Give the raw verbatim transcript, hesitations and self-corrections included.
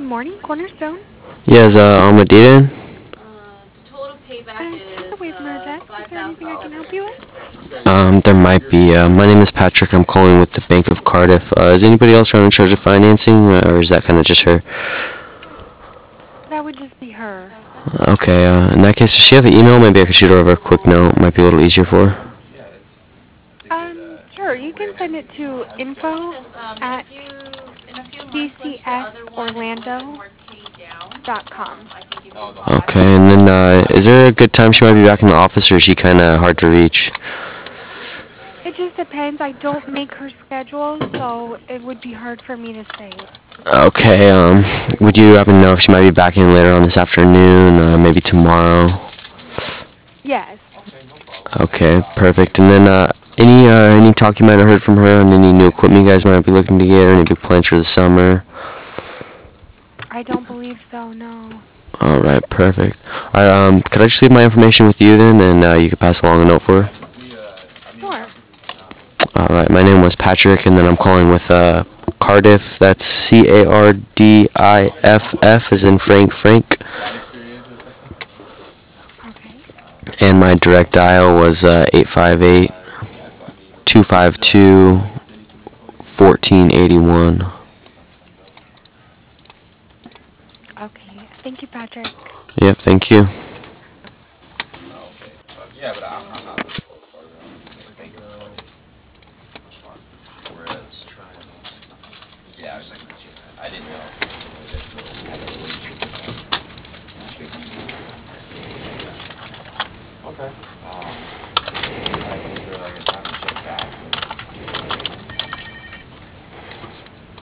morning, Cornerstone. Yes, uh, Almadita. Uh, stepped away from her desk. Is there anything I can help you with? Um, there might be. Uh, my name is Patrick. I'm calling with the Bank of Cardiff. Uh, is anybody else around in charge of financing, uh, or is that kind of just her? That would just be her. Okay. Uh, in that case, does she have an email? Maybe I could shoot her over a quick note. Might be a little easier for her. Um, sure. You can send it to info at c c s orlando dot com. Okay. And then, uh, is there a good time she might be back in the office, or is she kind of hard to reach? It just depends. I don't make her schedule, so it would be hard for me to say. Okay. Um, would you happen to know if she might be back in later on this afternoon, uh, maybe tomorrow? Yes. Okay, perfect. And then, uh, any uh, any talk you might have heard from her on any new equipment you guys might be looking to get, or any big plans for the summer? I don't believe so, no. All right, perfect. All right, um, could I just leave my information with you then, and uh, you could pass along a note for her? Sure. All right, my name was Patrick, and then I'm calling with uh, Cardiff. That's C A R D I F F, as in Frank Frank. Okay. And my direct dial was uh, eight five eight, two five two, one four eight one. Okay. Thank you, Patrick. Yep, thank you.